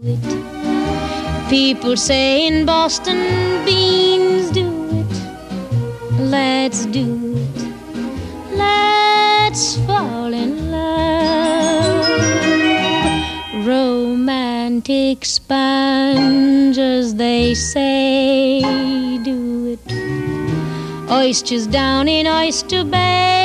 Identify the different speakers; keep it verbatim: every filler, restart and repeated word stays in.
Speaker 1: People say in Boston beans do it. Let's do it. Let's fall in love. Romantic spongers, they say, do it. Oysters down in Oyster Bay.